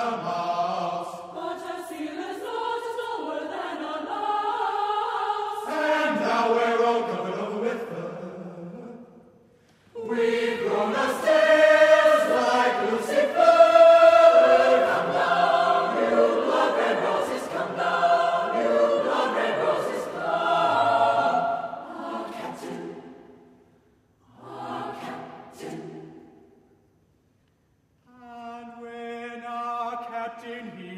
mouse. But a sailor's lot is lower than a mouse. And now we're all covered over with fur. We've grown our sails like Lucifer. Come down, you blood-red roses, come down, you blood-red roses, come. Our captain, our captain. And when our captain he